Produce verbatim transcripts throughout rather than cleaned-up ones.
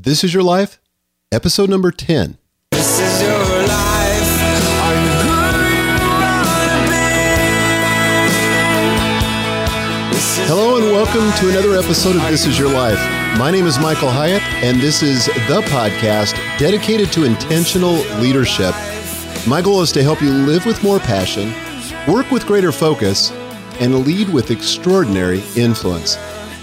This Is Your Life, episode number ten. This is your life. Are you who you wanna be? This is Hello and welcome to another episode of This Is Your Life. My name is Michael Hyatt, and this is the podcast dedicated to intentional leadership. My goal is to help you live with more passion, work with greater focus, and lead with extraordinary influence.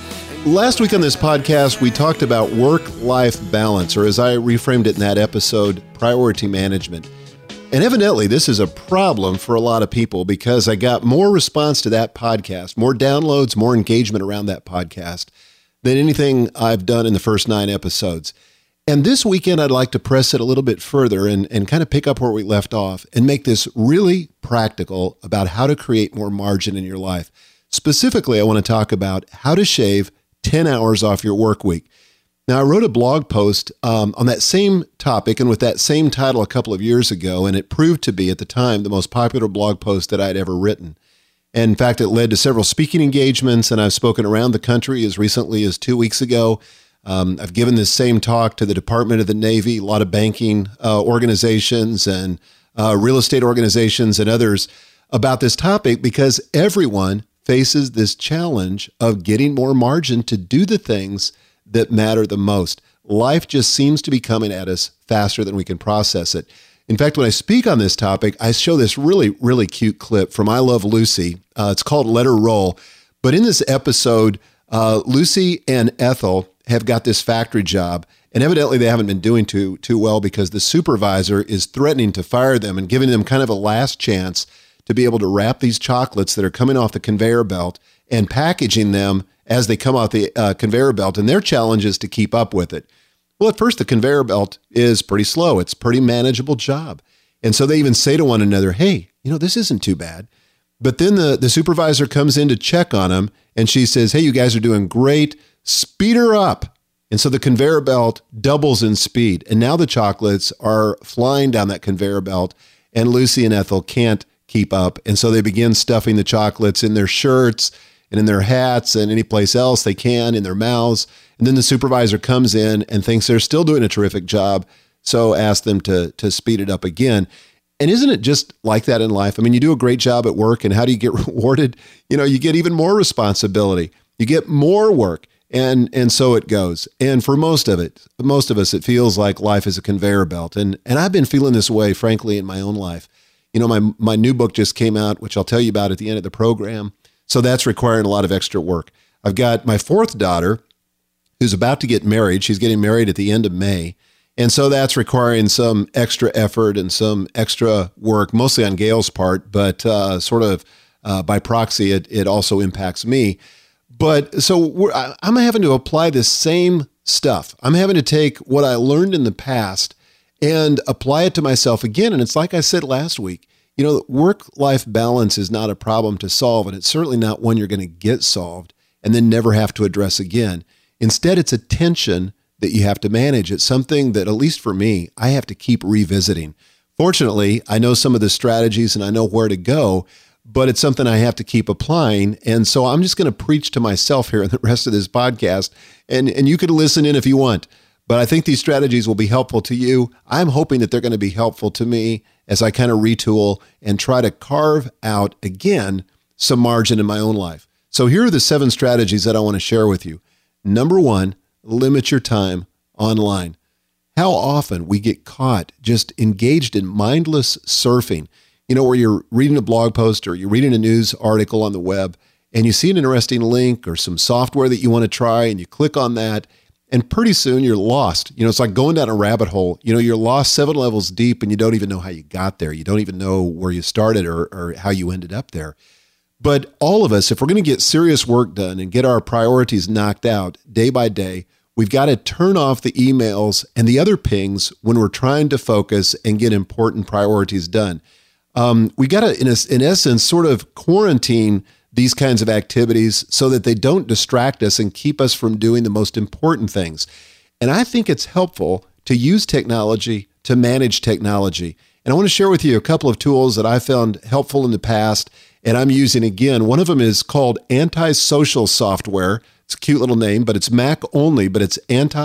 Last week on this podcast, we talked about work-life balance, or as I reframed it in that episode, priority management. And evidently, this is a problem for a lot of people because I got more response to that podcast, more downloads, more engagement around that podcast than anything I've done in the first nine episodes. And this weekend, I'd like to press it a little bit further and, and kind of pick up where we left off and make this really practical about how to create more margin in your life. Specifically, I want to talk about how to shave ten hours off your work week. Now, I wrote a blog post um, on that same topic and with that same title a couple of years ago, and it proved to be, at the time, the most popular blog post that I'd ever written. And in fact, it led to several speaking engagements, and I've spoken around the country as recently as two weeks ago. Um, I've given this same talk to the Department of the Navy, a lot of banking uh, organizations and uh, real estate organizations and others about this topic because everyone faces this challenge of getting more margin to do the things that matter the most. Life just seems to be coming at us faster than we can process it. In fact, when I speak on this topic, I show this really, really cute clip from I Love Lucy. Uh, it's called Let Her Roll. But in this episode, uh, Lucy and Ethel have got this factory job, and evidently they haven't been doing too, too well because the supervisor is threatening to fire them and giving them kind of a last chance to be able to wrap these chocolates that are coming off the conveyor belt and packaging them as they come off the uh, conveyor belt. And their challenge is to keep up with it. Well, at first, the conveyor belt is pretty slow. It's a pretty manageable job. And so they even say to one another, hey, you know, this isn't too bad. But then the, the supervisor comes in to check on them, and she says, hey, you guys are doing great. Speed her up. And so the conveyor belt doubles in speed. And now the chocolates are flying down that conveyor belt, and Lucy and Ethel can't keep up. And so they begin stuffing the chocolates in their shirts and in their hats and any place else they can, in their mouths. And then the supervisor comes in and thinks they're still doing a terrific job, so asks them to, to speed it up again. And isn't it just like that in life? I mean, you do a great job at work, and how do you get rewarded? You know, you get even more responsibility. You get more work, and and so it goes. And for most of it, most of us, it feels like life is a conveyor belt. And and I've been feeling this way, frankly, in my own life. You know, my my new book just came out, which I'll tell you about at the end of the program. So that's requiring a lot of extra work. I've got my fourth daughter who's about to get married. She's getting married at the end of May. And so that's requiring some extra effort and some extra work, mostly on Gail's part, but uh, sort of uh, by proxy, it, it also impacts me. But so we're, I'm having to apply this same stuff. I'm having to take what I learned in the past and apply it to myself again. And it's like I said last week, you know, work-life balance is not a problem to solve, and it's certainly not one you're going to get solved and then never have to address again. Instead, it's a tension that you have to manage. It's something that, at least for me, I have to keep revisiting. Fortunately, I know some of the strategies and I know where to go, but it's something I have to keep applying. And so I'm just going to preach to myself here in the rest of this podcast, and, and you could listen in if you want. But I think these strategies will be helpful to you. I'm hoping that they're going to be helpful to me as I kind of retool and try to carve out, again, some margin in my own life. So here are the seven strategies that I want to share with you. Number one, limit your time online. How often we get caught just engaged in mindless surfing, you know, where you're reading a blog post or you're reading a news article on the web and you see an interesting link or some software that you want to try and you click on that. And pretty soon you're lost. You know, it's like going down a rabbit hole. You know, you're lost seven levels deep and you don't even know how you got there. You don't even know where you started or, or how you ended up there. But all of us, if we're going to get serious work done and get our priorities knocked out day by day, we've got to turn off the emails and the other pings when we're trying to focus and get important priorities done. Um, we got to, in, a, in essence, sort of quarantine these kinds of activities so that they don't distract us and keep us from doing the most important things. And I think it's helpful to use technology to manage technology. And I want to share with you a couple of tools that I found helpful in the past, and I'm using again. One of them is called Antisocial Software. It's a cute little name, but it's Mac only, but it's anti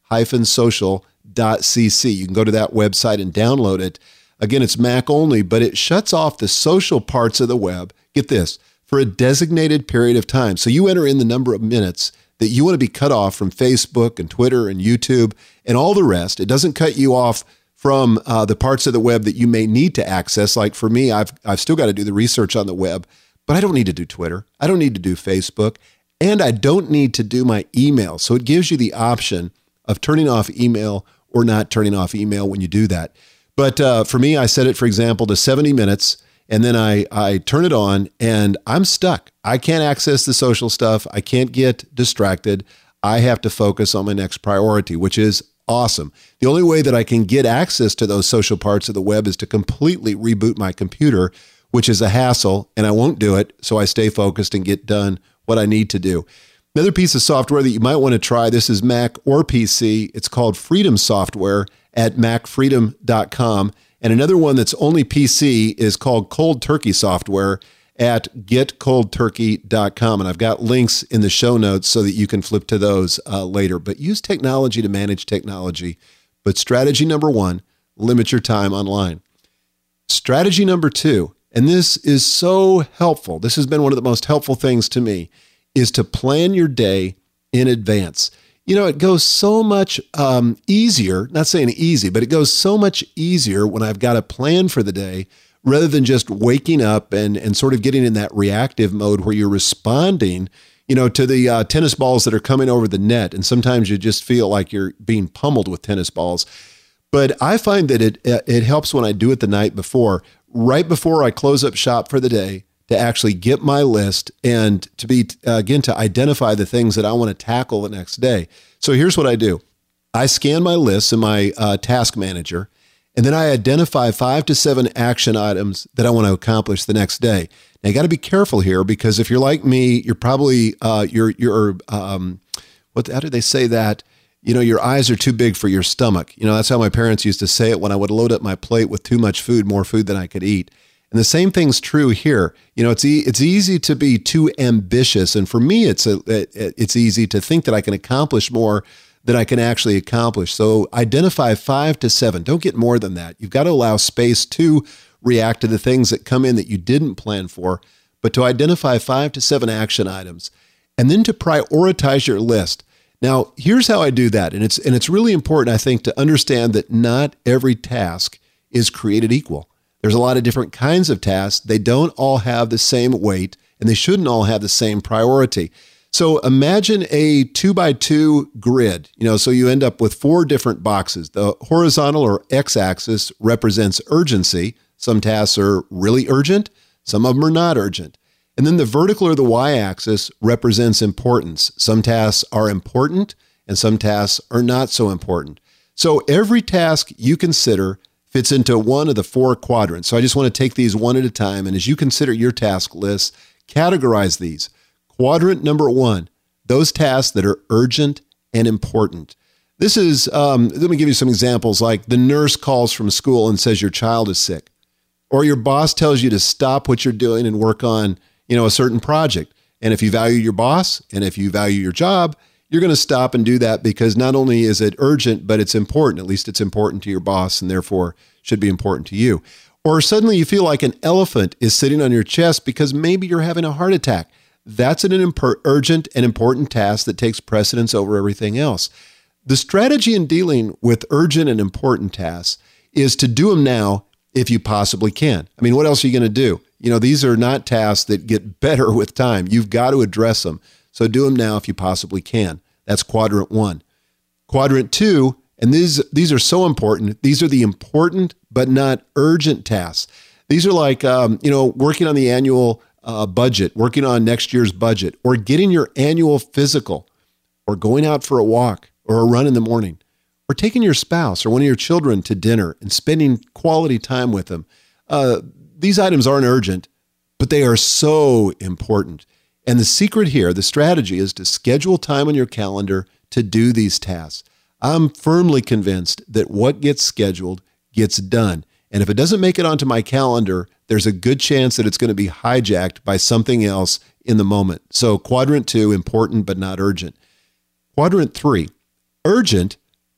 social dot c c. You can go to that website and download it. Again, it's Mac only, but it shuts off the social parts of the web, get this, for a designated period of time. So you enter in the number of minutes that you want to be cut off from Facebook and Twitter and YouTube and all the rest. It doesn't cut you off from uh, the parts of the web that you may need to access. Like for me, I've I've still got to do the research on the web, but I don't need to do Twitter. I don't need to do Facebook, and I don't need to do my email. So it gives you the option of turning off email or not turning off email when you do that. But uh, for me, I set it, for example, to seventy minutes, and then I, I turn it on, and I'm stuck. I can't access the social stuff. I can't get distracted. I have to focus on my next priority, which is awesome. The only way that I can get access to those social parts of the web is to completely reboot my computer, which is a hassle, and I won't do it, so I stay focused and get done what I need to do. Another piece of software that you might want to try, this is Mac or P C. It's called Freedom Software at mac freedom dot com. And another one that's only P C is called Cold Turkey Software at get cold turkey dot com. And I've got links in the show notes so that you can flip to those uh, later. But use technology to manage technology. But strategy number one, limit your time online. Strategy number two, and this is so helpful, this has been one of the most helpful things to me, is to plan your day in advance. You know, it goes so much um, easier, not saying easy, but it goes so much easier when I've got a plan for the day rather than just waking up and, and sort of getting in that reactive mode where you're responding, you know, to the uh, tennis balls that are coming over the net. And sometimes you just feel like you're being pummeled with tennis balls. But I find that it it helps when I do it the night before, right before I close up shop for the day, to actually get my list and to be, uh, again, to identify the things that I want to tackle the next day. So here's what I do. I scan my lists in my uh, task manager, and then I identify five to seven action items that I want to accomplish the next day. Now, you got to be careful here, because if you're like me, you're probably, uh, you're, you're, um, what, how do they say that? You know, your eyes are too big for your stomach. You know, that's how my parents used to say it when I would load up my plate with too much food, more food than I could eat. And the same thing's true here. You know, it's e- it's easy to be too ambitious, and for me, it's a it, it's easy to think that I can accomplish more than I can actually accomplish. So identify five to seven. Don't get more than that. You've got to allow space to react to the things that come in that you didn't plan for, but to identify five to seven action items, and then to prioritize your list. Now, here's how I do that, and it's and it's really important, I think, to understand that not every task is created equal. There's a lot of different kinds of tasks. They don't all have the same weight, and they shouldn't all have the same priority. So imagine a two by two grid, you know, so you end up with four different boxes. The horizontal or x-axis represents urgency. Some tasks are really urgent. Some of them are not urgent. And then the vertical or the y-axis represents importance. Some tasks are important and some tasks are not so important. So every task you consider fits into one of the four quadrants. So I just want to take these one at a time. And as you consider your task list, categorize these. Quadrant number one, those tasks that are urgent and important. This is, um, let me give you some examples, like the nurse calls from school and says your child is sick, or your boss tells you to stop what you're doing and work on, you know, a certain project. And if you value your boss and if you value your job, you're going to stop and do that because not only is it urgent, but it's important. At least it's important to your boss and therefore should be important to you. Or suddenly you feel like an elephant is sitting on your chest because maybe you're having a heart attack. That's an imp- urgent and important task that takes precedence over everything else. The strategy in dealing with urgent and important tasks is to do them now if you possibly can. I mean, what else are you going to do? You know, these are not tasks that get better with time. You've got to address them. So do them now if you possibly can. That's quadrant one. Quadrant two, and these these are so important. These are the important but not urgent tasks. These are like, um, you know, working on the annual uh, budget, working on next year's budget, or getting your annual physical, or going out for a walk or a run in the morning, or taking your spouse or one of your children to dinner and spending quality time with them. Uh, these items aren't urgent, but they are so important. And the secret here, the strategy, is to schedule time on your calendar to do these tasks. I'm firmly convinced that what gets scheduled gets done. And if it doesn't make it onto my calendar, there's a good chance that it's going to be hijacked by something else in the moment. So quadrant two, important but not urgent. Quadrant three, urgent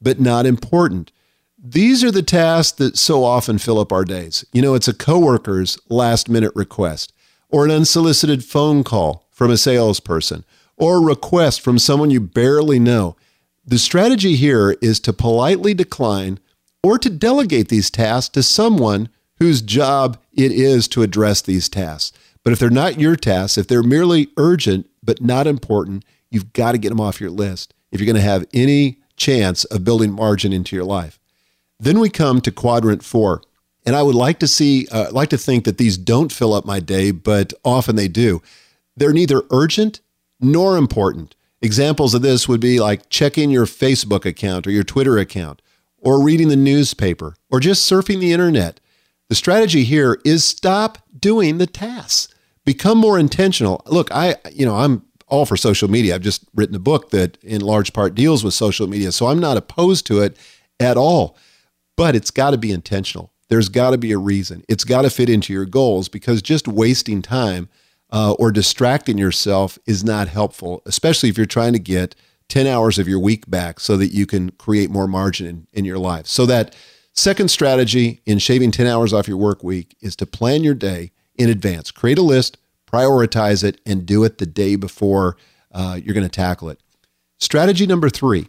but not important. These are the tasks that so often fill up our days. You know, it's a coworker's last minute request, or an unsolicited phone call from a salesperson, or a request from someone you barely know. The strategy here is to politely decline or to delegate these tasks to someone whose job it is to address these tasks. But if they're not your tasks, if they're merely urgent but not important, you've got to get them off your list if you're going to have any chance of building margin into your life. Then we come to quadrant four. And I would like to see, uh, like to think that these don't fill up my day, but often they do. They're neither urgent nor important. Examples of this would be like checking your Facebook account or your Twitter account, or reading the newspaper, or just surfing the internet. The strategy here is stop doing the tasks. Become more intentional. Look, I, you know, I'm all for social media. I've just written a book that in large part deals with social media, so I'm not opposed to it at all. But it's got to be intentional. There's got to be a reason. It's got to fit into your goals, because just wasting time uh, or distracting yourself is not helpful, especially if you're trying to get ten hours of your week back so that you can create more margin in, in your life. So that second strategy in shaving ten hours off your work week is to plan your day in advance. Create a list, prioritize it, and do it the day before uh, you're going to tackle it. Strategy number three,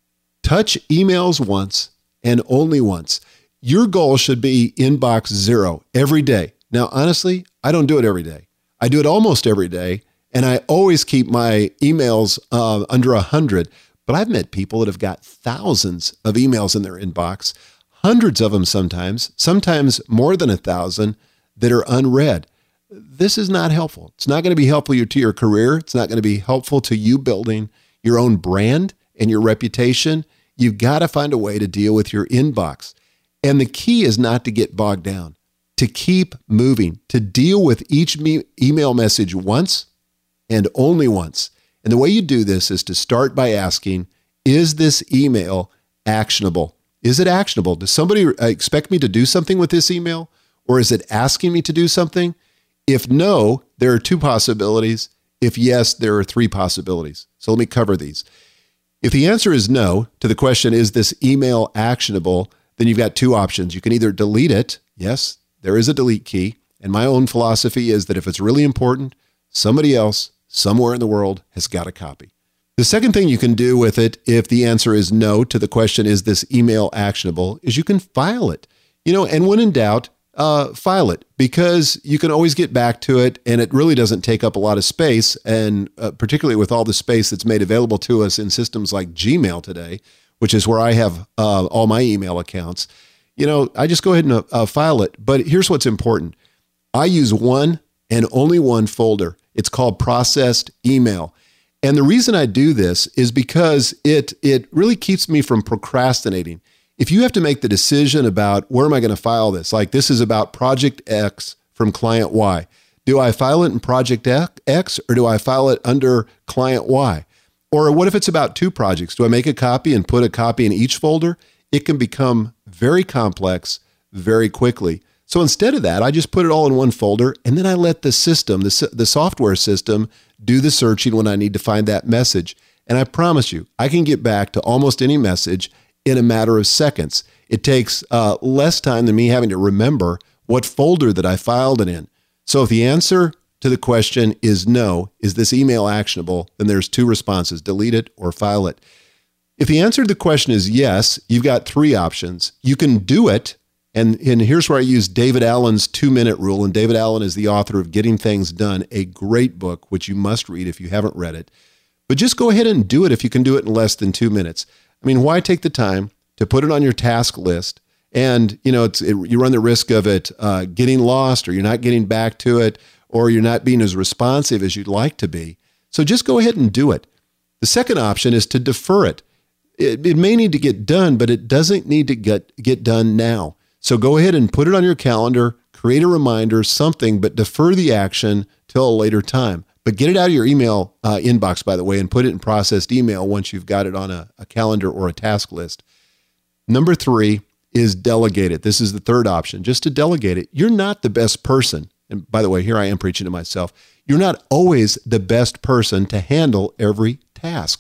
touch emails once and only once. Your goal should be inbox zero every day. Now, honestly, I don't do it every day. I do it almost every day, and I always keep my emails uh, under one hundred. But I've met people that have got thousands of emails in their inbox, hundreds of them sometimes, sometimes more than a thousand that are unread. This is not helpful. It's not going to be helpful to your career. It's not going to be helpful to you building your own brand and your reputation. You've got to find a way to deal with your inbox. And the key is not to get bogged down, to keep moving, to deal with each me- email message once and only once. And the way you do this is to start by asking, is this email actionable? Is it actionable? Does somebody expect me to do something with this email? Or is it asking me to do something? If no, there are two possibilities. If yes, there are three possibilities. So let me cover these. If the answer is no to the question, is this email actionable? Then you've got two options. You can either delete it. Yes, there is a delete key. And my own philosophy is that if it's really important, somebody else somewhere in the world has got a copy. The second thing you can do with it, if the answer is no to the question, is this email actionable, is you can file it. You know, and when in doubt, uh, file it, because you can always get back to it, and it really doesn't take up a lot of space. And uh, particularly with all the space that's made available to us in systems like Gmail today, which is where I have uh, all my email accounts, you know, I just go ahead and uh, file it. But here's what's important. I use one and only one folder. It's called processed email. And the reason I do this is because it it really keeps me from procrastinating. If you have to make the decision about where am I going to file this, like this is about project X from client Y. Do I file it in project X or do I file it under client Y? Or what if it's about two projects? Do I make a copy and put a copy in each folder? It can become very complex very quickly. So instead of that, I just put it all in one folder, and then I let the system, the, the software system, do the searching when I need to find that message. And I promise you, I can get back to almost any message in a matter of seconds. It takes uh, less time than me having to remember what folder that I filed it in. So if the answer to the question is no, is this email actionable, then there's two responses, delete it or file it. If the answer to the question is yes, you've got three options. You can do it. And, and here's where I use David Allen's two-minute rule. And David Allen is the author of Getting Things Done, a great book, which you must read if you haven't read it. But just go ahead and do it if you can do it in less than two minutes. I mean, why take the time to put it on your task list? And, you know, it's, it, you run the risk of it uh, getting lost, or you're not getting back to it, or you're not being as responsive as you'd like to be. So just go ahead and do it. The second option is to defer it. It, it may need to get done, but it doesn't need to get, get done now. So go ahead and put it on your calendar, create a reminder, something, but defer the action till a later time. But get it out of your email uh, inbox, by the way, and put it in processed email once you've got it on a, a calendar or a task list. Number three is delegate it. This is the third option, just to delegate it. You're not the best person. And by the way, here I am preaching to myself. You're not always the best person to handle every task.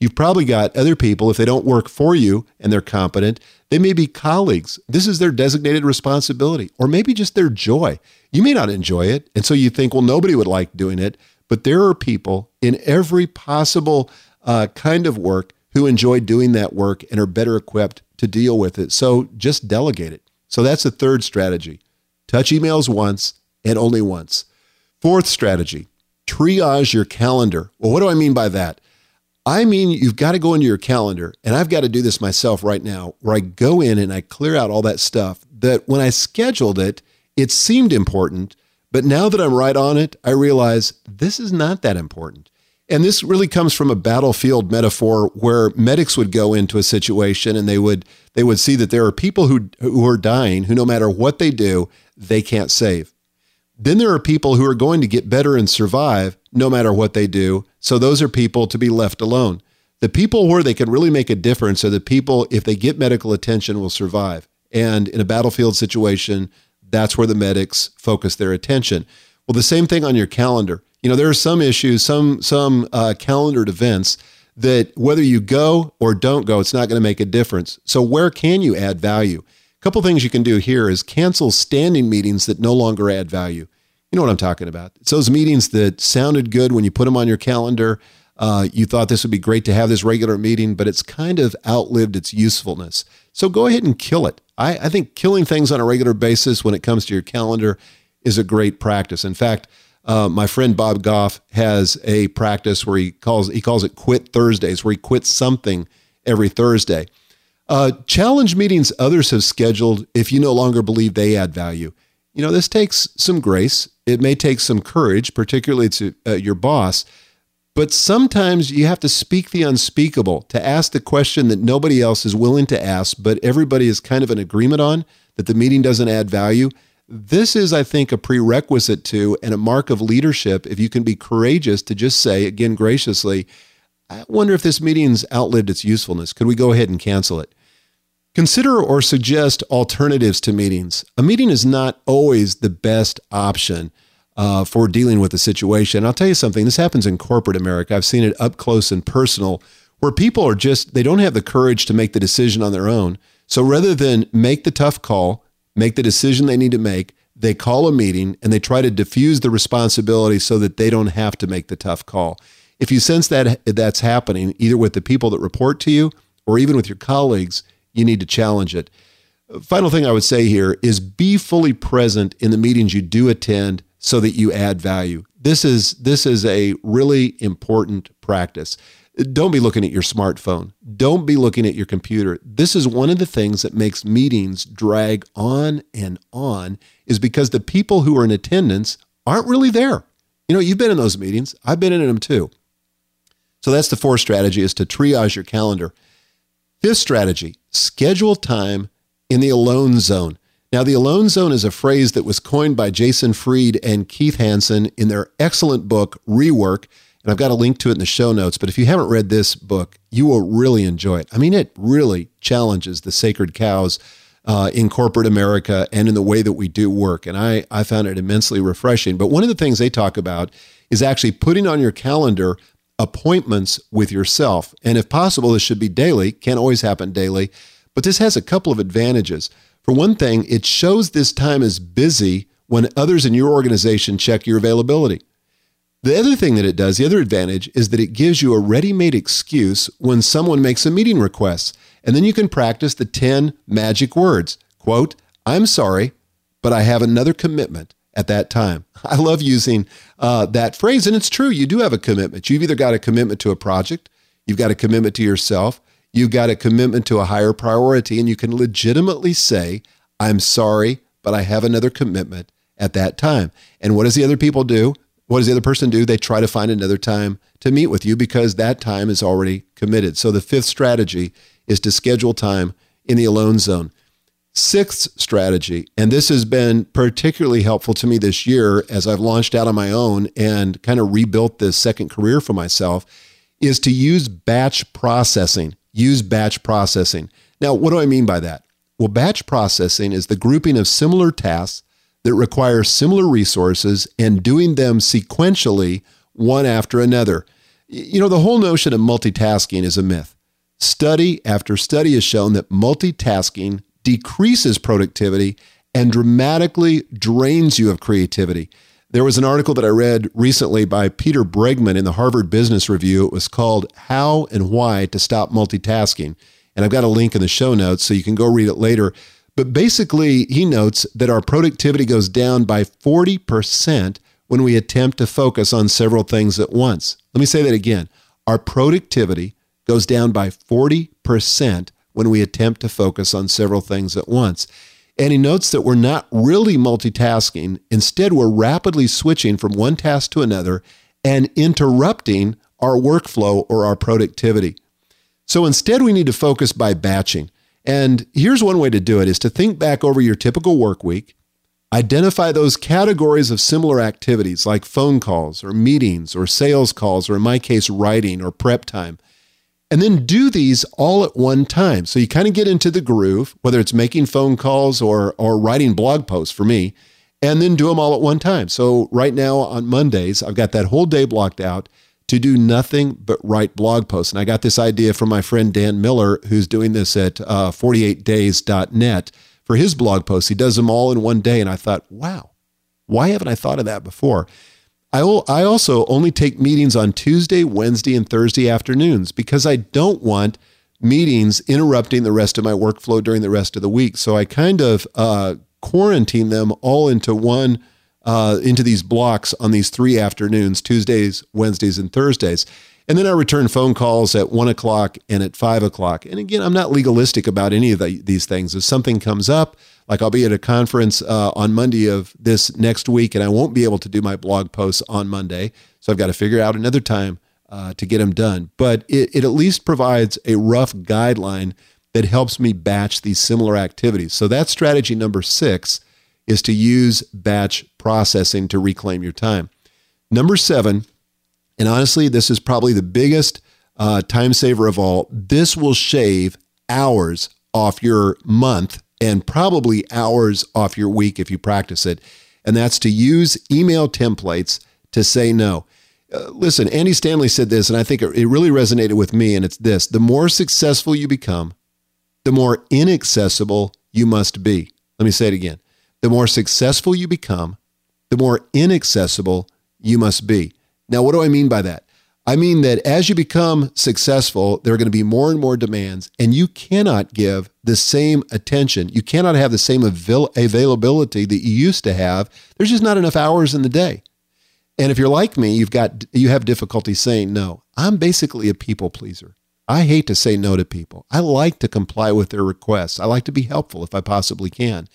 You've probably got other people, if they don't work for you and they're competent, they may be colleagues. This is their designated responsibility, or maybe just their joy. You may not enjoy it, and so you think, well, nobody would like doing it, but there are people in every possible uh, kind of work who enjoy doing that work and are better equipped to deal with it. So just delegate it. So that's the third strategy. Touch emails once and only once. Fourth strategy, triage your calendar. Well, what do I mean by that? I mean, you've got to go into your calendar, and I've got to do this myself right now, where I go in and I clear out all that stuff that when I scheduled it, it seemed important, but now that I'm right on it, I realize this is not that important. And this really comes from a battlefield metaphor where medics would go into a situation and they would they would see that there are people who who are dying who no matter what they do, they can't save. Then there are people who are going to get better and survive no matter what they do. So those are people to be left alone. The people where they can really make a difference are the people, if they get medical attention, will survive. And in a battlefield situation, that's where the medics focus their attention. Well, the same thing on your calendar. You know, there are some issues, some some uh, calendared events that whether you go or don't go, it's not going to make a difference. So where can you add value? A couple things you can do here is cancel standing meetings that no longer add value. You know what I'm talking about. It's those meetings that sounded good when you put them on your calendar. Uh, you thought this would be great to have this regular meeting, but it's kind of outlived its usefulness. So go ahead and kill it. I, I think killing things on a regular basis when it comes to your calendar is a great practice. In fact, uh, my friend Bob Goff has a practice where he calls he calls it Quit Thursdays, where he quits something every Thursday. Uh, challenge meetings others have scheduled if you no longer believe they add value. You know, this takes some grace. It may take some courage, particularly to uh, your boss, but sometimes you have to speak the unspeakable, to ask the question that nobody else is willing to ask, but everybody is kind of in agreement on, that the meeting doesn't add value. This is, I think, a prerequisite to and a mark of leadership if you can be courageous to just say, again, graciously, I wonder if this meeting's outlived its usefulness. Could we go ahead and cancel it? Consider or suggest alternatives to meetings. A meeting is not always the best option uh, for dealing with a situation. I'll tell you something, this happens in corporate America. I've seen it up close and personal, where people are just, they don't have the courage to make the decision on their own. So rather than make the tough call, make the decision they need to make, they call a meeting and they try to diffuse the responsibility so that they don't have to make the tough call. If you sense that that's happening, either with the people that report to you or even with your colleagues, you need to challenge it. Final thing I would say here is be fully present in the meetings you do attend so that you add value. This is this is a really important practice. Don't be looking at your smartphone. Don't be looking at your computer. This is one of the things that makes meetings drag on and on, is because the people who are in attendance aren't really there. You know, you've been in those meetings. I've been in them too. So that's the fourth strategy, is to triage your calendar. Fifth strategy, schedule time in the alone zone. Now, the alone zone is a phrase that was coined by Jason Fried and Keith Hansen in their excellent book, Rework. And I've got a link to it in the show notes. But if you haven't read this book, you will really enjoy it. I mean, it really challenges the sacred cows uh, in corporate America and in the way that we do work. And I, I found it immensely refreshing. But one of the things they talk about is actually putting on your calendar appointments with yourself. And if possible, this should be daily. Can't always happen daily. But this has a couple of advantages. For one thing, it shows this time is busy when others in your organization check your availability. The other thing that it does, the other advantage, is that it gives you a ready-made excuse when someone makes a meeting request. And then you can practice the ten magic words. Quote, I'm sorry, but I have another commitment at that time. I love using uh, that phrase, and it's true. You do have a commitment. You've either got a commitment to a project, you've got a commitment to yourself, you've got a commitment to a higher priority, and you can legitimately say, I'm sorry, but I have another commitment at that time. And what does the other people do? What does the other person do? They try to find another time to meet with you because that time is already committed. So the fifth strategy is to schedule time in the alone zone. Sixth strategy, and this has been particularly helpful to me this year as I've launched out on my own and kind of rebuilt this second career for myself, is to use batch processing. Use batch processing. Now, what do I mean by that? Well, batch processing is the grouping of similar tasks that require similar resources and doing them sequentially, one after another. You know, the whole notion of multitasking is a myth. Study after study has shown that multitasking decreases productivity and dramatically drains you of creativity. There was an article that I read recently by Peter Bregman in the Harvard Business Review. It was called How and Why to Stop Multitasking. And I've got a link in the show notes so you can go read it later. But basically, he notes that our productivity goes down by forty percent when we attempt to focus on several things at once. Let me say that again. Our productivity goes down by forty percent when we attempt to focus on several things at once. And he notes that we're not really multitasking. Instead, we're rapidly switching from one task to another and interrupting our workflow or our productivity. So instead, we need to focus by batching. And here's one way to do it is to think back over your typical work week, identify those categories of similar activities like phone calls or meetings or sales calls, or in my case, writing or prep time. And then do these all at one time. So you kind of get into the groove, whether it's making phone calls or or writing blog posts for me, and then do them all at one time. So right now on Mondays, I've got that whole day blocked out to do nothing but write blog posts. And I got this idea from my friend Dan Miller, who's doing this at uh, forty-eight days dot net for his blog posts. He does them all in one day. And I thought, wow, why haven't I thought of that before? I also only take meetings on Tuesday, Wednesday, and Thursday afternoons because I don't want meetings interrupting the rest of my workflow during the rest of the week. So I kind of uh, quarantine them all into one, uh, into these blocks on these three afternoons, Tuesdays, Wednesdays, and Thursdays. And then I return phone calls at one o'clock and at five o'clock. And again, I'm not legalistic about any of the, these things. If something comes up, like I'll be at a conference uh, on Monday of this next week, and I won't be able to do my blog posts on Monday. So I've got to figure out another time uh, to get them done. But it, it at least provides a rough guideline that helps me batch these similar activities. So that's strategy number six, is to use batch processing to reclaim your time. Number seven, and honestly, this is probably the biggest uh, time saver of all. This will shave hours off your month and probably hours off your week if you practice it. And that's to use email templates to say no. Uh, listen, Andy Stanley said this, and I think it, it really resonated with me, and it's this: the more successful you become, the more inaccessible you must be. Let me say it again. The more successful you become, the more inaccessible you must be. Now, what do I mean by that? I mean that as you become successful, there are going to be more and more demands, and you cannot give the same attention. You cannot have the same avail- availability that you used to have. There's just not enough hours in the day. And if you're like me, you've got you have difficulty saying no. I'm basically a people pleaser. I hate to say no to people. I like to comply with their requests. I like to be helpful if I possibly can.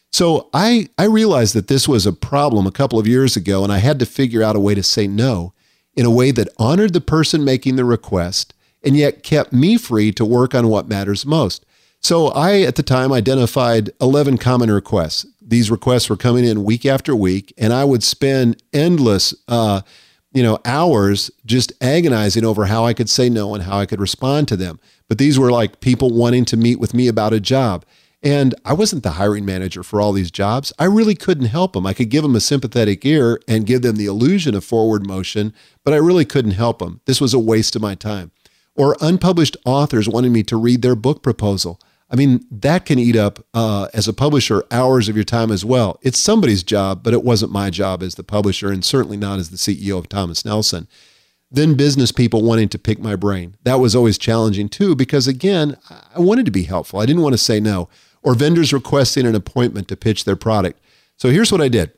So I, I realized that this was a problem a couple of years ago, and I had to figure out a way to say no in a way that honored the person making the request and yet kept me free to work on what matters most. So I, at the time, identified eleven common requests. These requests were coming in week after week, and I would spend endless uh, you know, hours just agonizing over how I could say no and how I could respond to them. But these were like people wanting to meet with me about a job. And I wasn't the hiring manager for all these jobs. I really couldn't help them. I could give them a sympathetic ear and give them the illusion of forward motion, but I really couldn't help them. This was a waste of my time. Or unpublished authors wanting me to read their book proposal. I mean, that can eat up, uh, as a publisher, hours of your time as well. It's somebody's job, but it wasn't my job as the publisher, and certainly not as the C E O of Thomas Nelson. Then business people wanting to pick my brain. That was always challenging too, because again, I wanted to be helpful. I didn't want to say no. Or vendors requesting an appointment to pitch their product. So here's what I did.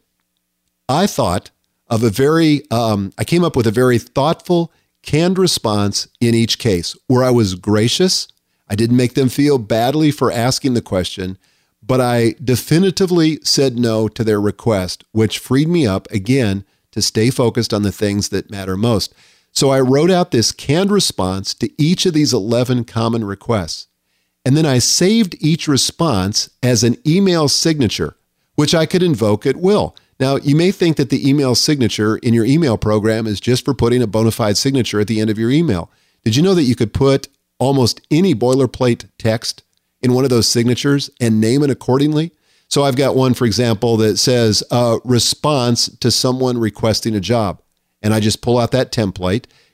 I thought of a very, um, I came up with a very thoughtful, canned response in each case where I was gracious. I didn't make them feel badly for asking the question, but I definitively said no to their request, which freed me up again to stay focused on the things that matter most. So I wrote out this canned response to each of these eleven common requests. And then I saved each response as an email signature, which I could invoke at will. Now, you may think that the email signature in your email program is just for putting a bona fide signature at the end of your email. Did you know that you could put almost any boilerplate text in one of those signatures and name it accordingly? So I've got one, for example, that says uh, response to someone requesting a job. And I just pull out that template.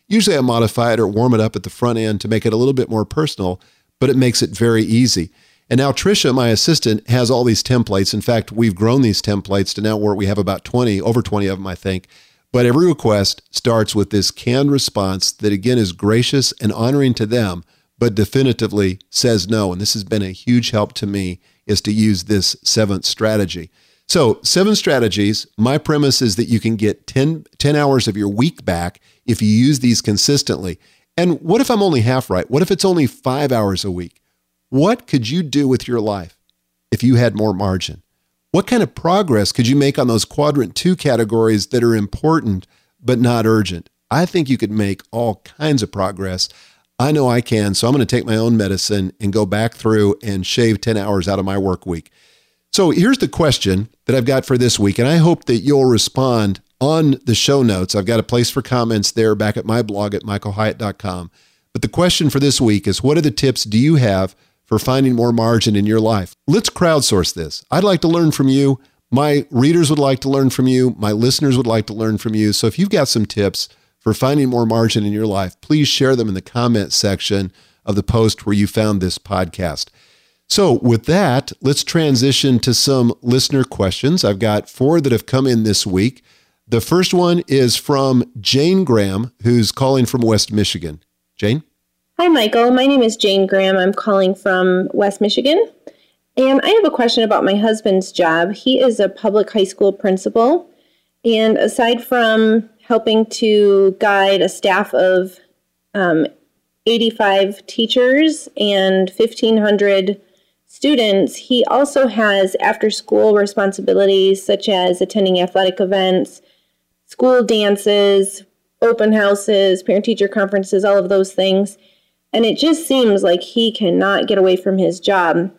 Usually I modify it or warm it up at the front end to make it a little bit more personal, but it makes it very easy. And now Tricia, my assistant, has all these templates. In fact, we've grown these templates to now where we have about twenty, over twenty of them, I think. But every request starts with this canned response that, again, is gracious and honoring to them, but definitively says no. And this has been a huge help to me, is to use this seventh strategy. So seven strategies. My premise is that you can get ten, ten hours of your week back if you use these consistently. And what if I'm only half right? What if it's only five hours a week? What could you do with your life if you had more margin? What kind of progress could you make on those quadrant two categories that are important but not urgent? I think you could make all kinds of progress. I know I can, so I'm going to take my own medicine and go back through and shave ten hours out of my work week. So here's the question that I've got for this week, and I hope that you'll respond on the show notes. I've got a place for comments there back at my blog at michael hyatt dot com. But the question for this week is, what are the tips do you have for finding more margin in your life? Let's crowdsource this. I'd like to learn from you. My readers would like to learn from you. My listeners would like to learn from you. So if you've got some tips for finding more margin in your life, please share them in the comment section of the post where you found this podcast. So with that, let's transition to some listener questions. I've got four that have come in this week. The first one is from Jane Graham, who's calling from West Michigan. Jane? Hi, Michael. My name is Jane Graham. I'm calling from West Michigan. And I have a question about my husband's job. He is a public high school principal. And aside from helping to guide a staff of um, eighty-five teachers and fifteen hundred students, he also has after-school responsibilities such as attending athletic events, school dances, open houses, parent-teacher conferences, all of those things. And it just seems like he cannot get away from his job.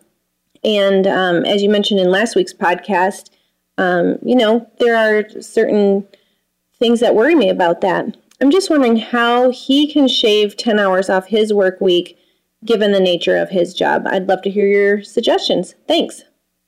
And um, as you mentioned in last week's podcast, um, you know, there are certain things that worry me about that. I'm just wondering how he can shave ten hours off his work week given the nature of his job. I'd love to hear your suggestions. Thanks.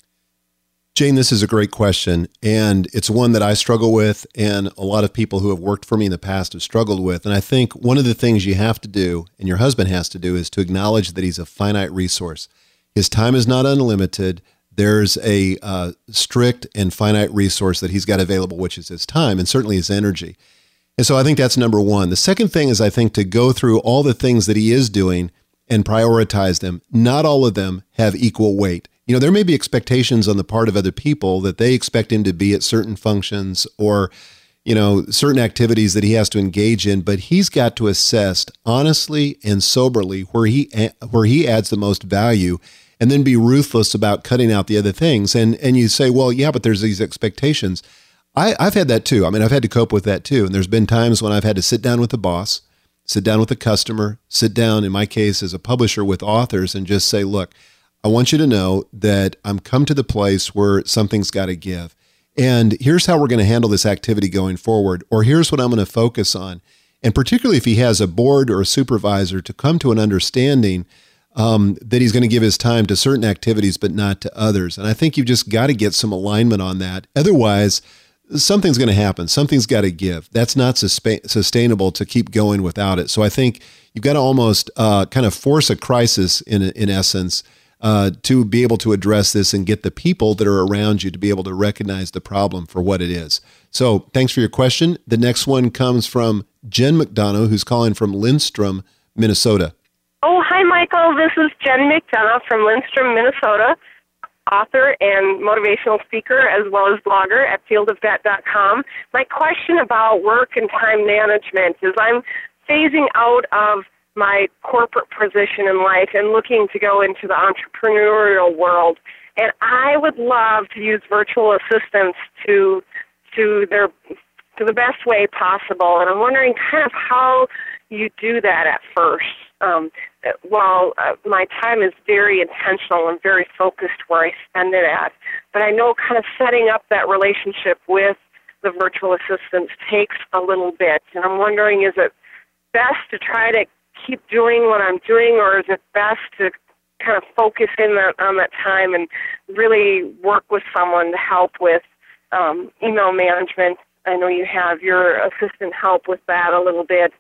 Jane, this is a great question, and it's one that I struggle with, and a lot of people who have worked for me in the past have struggled with. And I think one of the things you have to do, and your husband has to do, is to acknowledge that he's a finite resource. His time is not unlimited. There's a uh, strict and finite resource that he's got available, which is his time and certainly his energy. And so I think that's number one. The second thing is, I think, to go through all the things that he is doing and prioritize them. Not all of them have equal weight. You know, there may be expectations on the part of other people that they expect him to be at certain functions or, you know, certain activities that he has to engage in, but he's got to assess honestly and soberly where he where he adds the most value, and then be ruthless about cutting out the other things. And and you say, well, yeah, but there's these expectations. I, I've had that too. I mean, I've had to cope with that too. And there's been times when I've had to sit down with the boss, sit down with the customer, sit down, in my case, as a publisher with authors, and just say, look, I want you to know that I'm come to the place where something's got to give. And here's how we're going to handle this activity going forward, or here's what I'm going to focus on. And particularly if he has a board or a supervisor, to come to an understanding um, that he's going to give his time to certain activities, but not to others. And I think you've just got to get some alignment on that. Otherwise, something's going to happen. Something's got to give. That's not sustain- sustainable to keep going without it. So I think you've got to almost uh, kind of force a crisis in in essence, Uh, to be able to address this and get the people that are around you to be able to recognize the problem for what it is. So thanks for your question. The next one comes from Jen McDonough, who's calling from Lindstrom, Minnesota. Oh, hi, Michael. This is Jen McDonough from Lindstrom, Minnesota, author and motivational speaker, as well as blogger at field of that dot com. My question about work and time management is I'm phasing out of my corporate position in life and looking to go into the entrepreneurial world. And I would love to use virtual assistants to to their to the best way possible. And I'm wondering kind of how you do that at first. Um, well, uh, my time is very intentional and very focused where I spend it at. But I know kind of setting up that relationship with the virtual assistants takes a little bit. And I'm wondering, is it best to try to keep doing what I'm doing, or is it best to kind of focus in that, on that time and really work with someone to help with um, email management? I know you have your assistant help with that a little bit.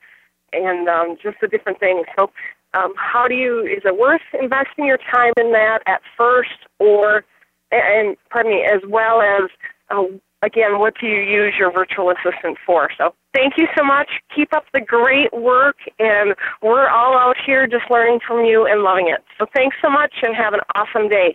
and um, just the different things. So um, how do you, is it worth investing your time in that at first, or, and pardon me, as well as, uh, again, what do you use your virtual assistant for? So thank you so much. Keep up the great work, and we're all out here just learning from you and loving it. So thanks so much, and have an awesome day.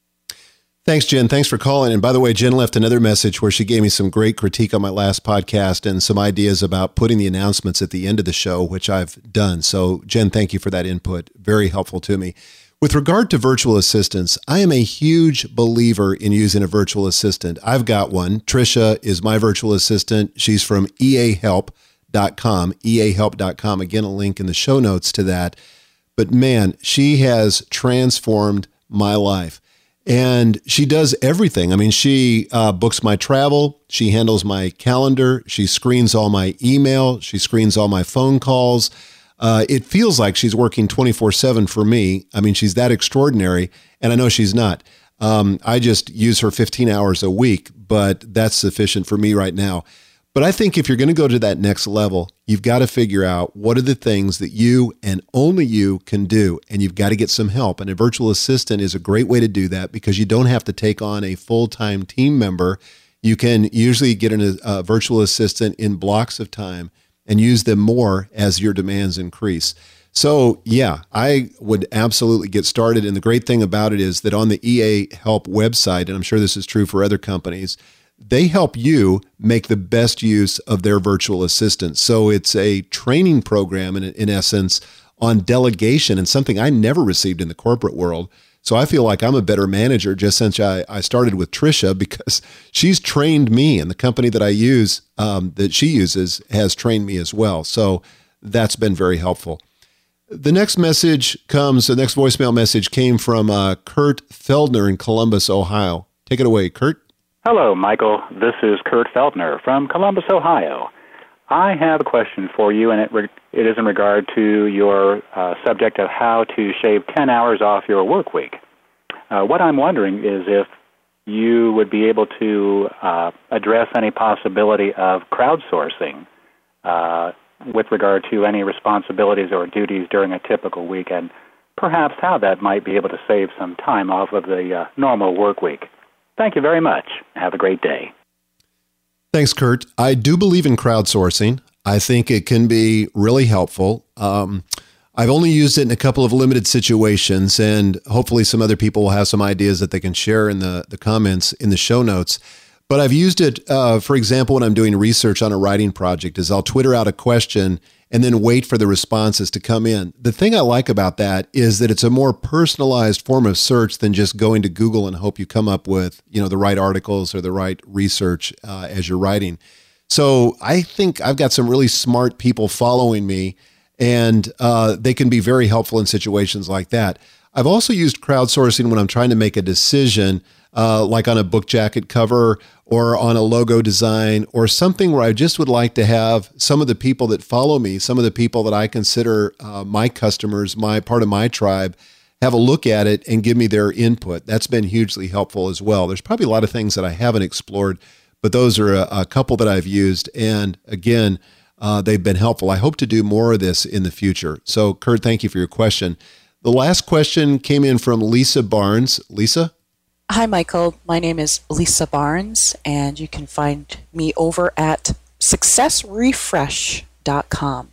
Thanks, Jen. Thanks for calling. And by the way, Jen left another message where she gave me some great critique on my last podcast and some ideas about putting the announcements at the end of the show, which I've done. So, Jen, thank you for that input. Very helpful to me. With regard to virtual assistants, I am a huge believer in using a virtual assistant. I've got one. Trisha is my virtual assistant. She's from e a help dot com, e a help dot com. Again, a link in the show notes to that. But man, she has transformed my life. And she does everything. I mean, she uh, books my travel. She handles my calendar. She screens all my email. She screens all my phone calls. Uh, it feels like she's working twenty-four seven for me. I mean, she's that extraordinary, and I know she's not. Um, I just use her fifteen hours a week, but that's sufficient for me right now. But I think if you're going to go to that next level, you've got to figure out what are the things that you and only you can do, and you've got to get some help. And a virtual assistant is a great way to do that because you don't have to take on a full-time team member. You can usually get an, a virtual assistant in blocks of time and use them more as your demands increase. So yeah, I would absolutely get started. And the great thing about it is that on the E A Help website, and I'm sure this is true for other companies, they help you make the best use of their virtual assistant. So it's a training program in, in essence on delegation, and something I never received in the corporate world. So I feel like I'm a better manager just since I, I started with Trisha, because she's trained me, and the company that I use, um, that she uses, has trained me as well. So that's been very helpful. The next message comes, the next voicemail message came from uh, Kurt Feldner in Columbus, Ohio. Take it away, Kurt. Hello, Michael. This is Kurt Feldner from Columbus, Ohio. I have a question for you, and it, re- it is in regard to your uh, subject of how to shave ten hours off your work week. Uh, what I'm wondering is if you would be able to uh, address any possibility of crowdsourcing uh, with regard to any responsibilities or duties during a typical week, and perhaps how that might be able to save some time off of the uh, normal work week. Thank you very much. Have a great day. Thanks, Kurt. I do believe in crowdsourcing. I think it can be really helpful. Um, I've only used it in a couple of limited situations, and hopefully some other people will have some ideas that they can share in the, the comments in the show notes. But I've used it, uh, for example, when I'm doing research on a writing project, is I'll Twitter out a question and then wait for the responses to come in. The thing I like about that is that it's a more personalized form of search than just going to Google and hope you come up with, you know, the right articles or the right research uh, as you're writing. So I think I've got some really smart people following me, and uh, they can be very helpful in situations like that. I've also used crowdsourcing when I'm trying to make a decision, uh, like on a book jacket cover or on a logo design or something where I just would like to have some of the people that follow me, some of the people that I consider uh, my customers, my part of my tribe, have a look at it and give me their input. That's been hugely helpful as well. There's probably a lot of things that I haven't explored, but those are a, a couple that I've used. And again, uh, they've been helpful. I hope to do more of this in the future. So Kurt, thank you for your question. The last question came in from Lisa Barnes. Lisa? Hi, Michael. My name is Lisa Barnes, and you can find me over at success refresh dot com.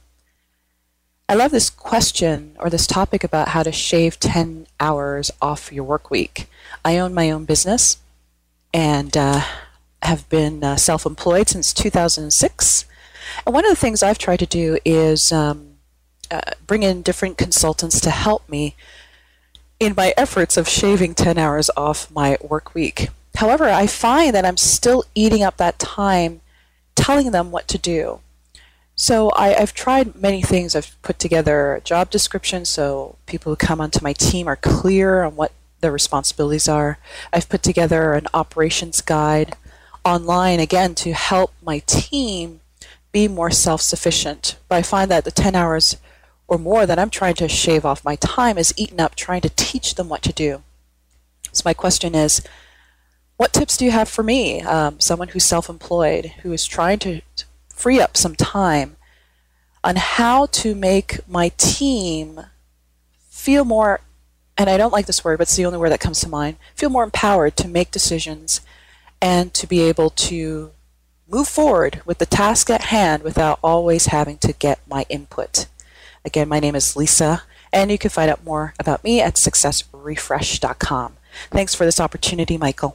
I love this question or this topic about how to shave ten hours off your work week. I own my own business and uh, have been uh, self-employed since two thousand six. And one of the things I've tried to do is um, uh, bring in different consultants to help me in my efforts of shaving ten hours off my work week. However, I find that I'm still eating up that time telling them what to do. So I, I've tried many things. I've put together a job description so people who come onto my team are clear on what their responsibilities are. I've put together an operations guide online, again, to help my team be more self-sufficient. But I find that the ten hours or more that I'm trying to shave off my time is eaten up trying to teach them what to do. So my question is, what tips do you have for me, um, someone who's self-employed, who is trying to free up some time? on how to make my team feel more, and I don't like this word, but it's the only word that comes to mind, feel more empowered to make decisions and to be able to move forward with the task at hand without always having to get my input. Again, my name is Lisa, and you can find out more about me at success refresh dot com. Thanks for this opportunity, Michael.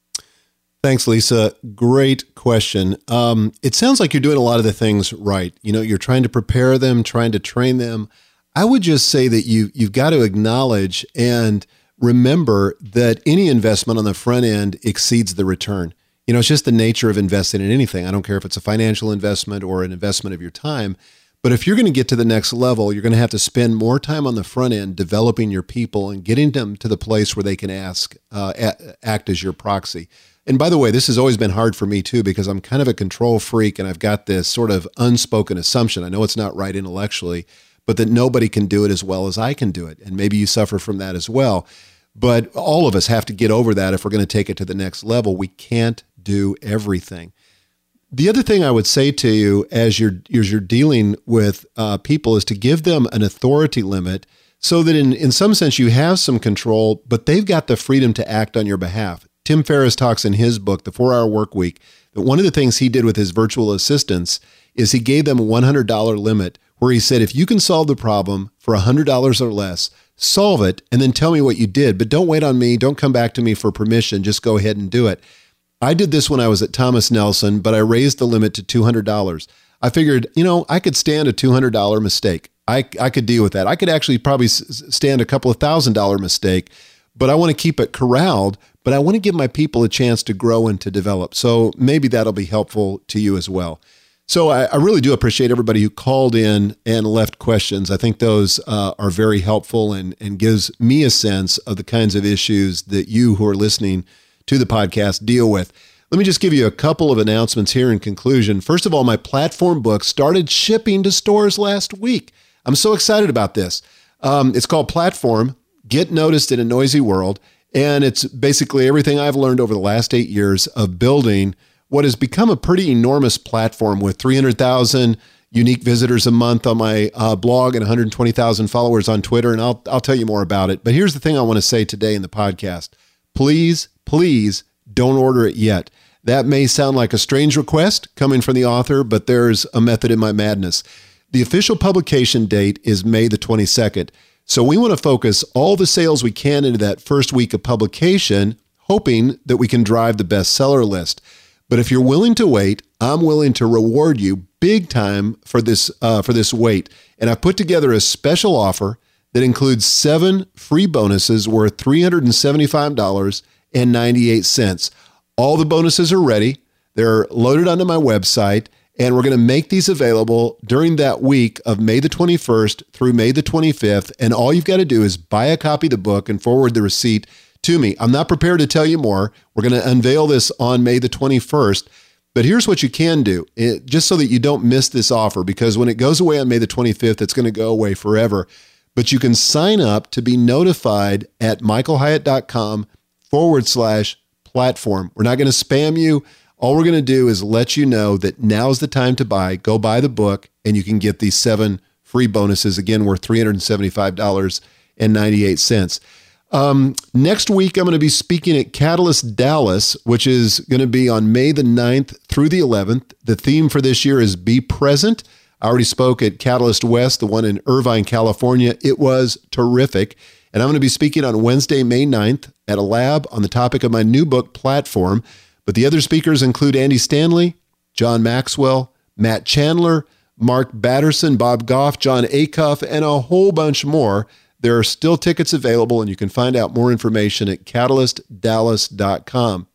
Thanks, Lisa. Great question. Um, it sounds like you're doing a lot of the things right. You know, you're trying to prepare them, trying to train them. I would just say that you, you've got to acknowledge and remember that any investment on the front end exceeds the return. You know, it's just the nature of investing in anything. I don't care if it's a financial investment or an investment of your time. But if you're going to get to the next level, you're going to have to spend more time on the front end developing your people and getting them to the place where they can ask, uh, act as your proxy. And by the way, this has always been hard for me too, because I'm kind of a control freak and I've got this sort of unspoken assumption. I know it's not right intellectually, but that nobody can do it as well as I can do it. And maybe you suffer from that as well. But all of us have to get over that if we're going to take it to the next level. We can't do everything. The other thing I would say to you as you're, as you're dealing with uh, people is to give them an authority limit so that in, in some sense you have some control, but they've got the freedom to act on your behalf. Tim Ferriss talks in his book, The four-Hour Work Week, that one of the things he did with his virtual assistants is he gave them a one hundred dollars limit where he said, if you can solve the problem for one hundred dollars or less, solve it and then tell me what you did. But don't wait on me. Don't come back to me for permission. Just go ahead and do it. I did this when I was at Thomas Nelson, but I raised the limit to two hundred dollars. I figured, you know, I could stand a two hundred dollars mistake. I, I could deal with that. I could actually probably stand a couple of thousand dollar mistake, but I want to keep it corralled, but I want to give my people a chance to grow and to develop. So maybe that'll be helpful to you as well. So I, I really do appreciate everybody who called in and left questions. I think those uh, are very helpful and, and gives me a sense of the kinds of issues that you who are listening to the podcast deal with. Let me just give you a couple of announcements here in conclusion. First of all, my platform book started shipping to stores last week. I'm so excited about this. Um, it's called Platform, Get Noticed in a Noisy World. And it's basically everything I've learned over the last eight years of building what has become a pretty enormous platform with three hundred thousand unique visitors a month on my uh, blog and one hundred twenty thousand followers on Twitter. And I'll, I'll tell you more about it. But here's the thing I want to say today in the podcast. Please, please don't order it yet. That may sound like a strange request coming from the author, but there's a method in my madness. The official publication date is May the twenty-second. So we want to focus all the sales we can into that first week of publication, hoping that we can drive the bestseller list. But if you're willing to wait, I'm willing to reward you big time for this uh, for this wait. And I put together a special offer that includes seven free bonuses worth three hundred seventy-five dollars and ninety-eight cents. All the bonuses are ready. They're loaded onto my website, and we're going to make these available during that week of May the twenty-first through May the twenty-fifth. And all you've got to do is buy a copy of the book and forward the receipt to me. I'm not prepared to tell you more. We're going to unveil this on May the twenty-first. But here's what you can do, it, just so that you don't miss this offer, because when it goes away on May the twenty-fifth, it's going to go away forever. But you can sign up to be notified at michaelhyatt.com forward slash platform. We're not going to spam you. All we're going to do is let you know that now's the time to buy. Go buy the book, and you can get these seven free bonuses, again, worth three hundred seventy-five dollars and ninety-eight cents. Um, next week, I'm going to be speaking at Catalyst Dallas, which is going to be on May the ninth through the eleventh. The theme for this year is Be Present. I already spoke at Catalyst West, the one in Irvine, California. It was terrific. And I'm going to be speaking on Wednesday, May ninth at a lab on the topic of my new book, Platform. But the other speakers include Andy Stanley, John Maxwell, Matt Chandler, Mark Batterson, Bob Goff, John Acuff, and a whole bunch more. There are still tickets available, and you can find out more information at catalyst dallas dot com.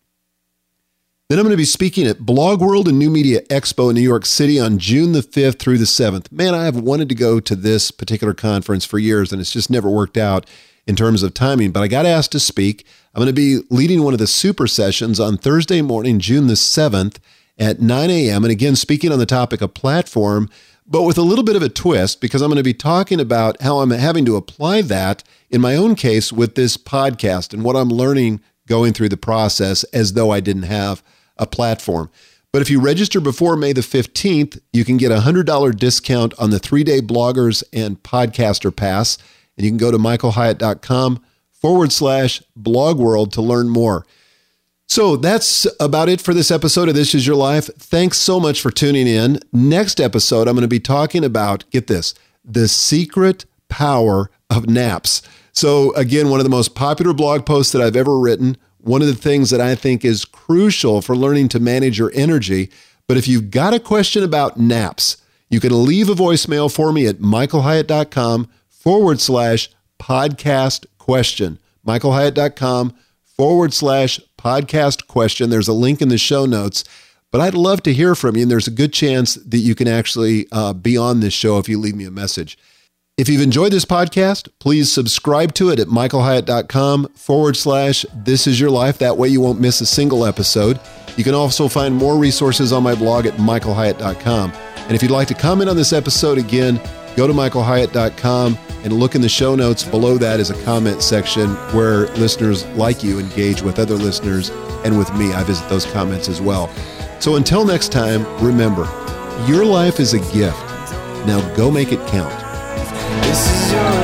Then I'm going to be speaking at Blog World and New Media Expo in New York City on June the fifth through the seventh. Man, I have wanted to go to this particular conference for years, and it's just never worked out in terms of timing, but I got asked to speak. I'm going to be leading one of the super sessions on Thursday morning, June the seventh at nine a.m. And again, speaking on the topic of platform, but with a little bit of a twist, because I'm going to be talking about how I'm having to apply that in my own case with this podcast and what I'm learning going through the process as though I didn't have a platform. But if you register before May the fifteenth, you can get a one hundred dollars discount on the three-day Bloggers and Podcaster Pass. And you can go to michaelhyatt.com forward slash blog world to learn more. So that's about it for this episode of This Is Your Life. Thanks so much for tuning in. Next episode, I'm going to be talking about, get this, the secret power of naps. So again, one of the most popular blog posts that I've ever written, one of the things that I think is crucial for learning to manage your energy. But if you've got a question about naps, you can leave a voicemail for me at michaelhyatt.com forward slash podcast question. michaelhyatt.com forward slash podcast question. There's a link in the show notes. But I'd love to hear from you, and there's a good chance that you can actually uh, be on this show if you leave me a message. If you've enjoyed this podcast, please subscribe to it at michaelhyatt.com forward slash This Is Your Life. That way you won't miss a single episode. You can also find more resources on my blog at michaelhyatt dot com. And if you'd like to comment on this episode again, go to michaelhyatt dot com and look in the show notes. Below that is a comment section where listeners like you engage with other listeners and with me. I visit those comments as well. So until next time, remember, your life is a gift. Now go make it count. This is your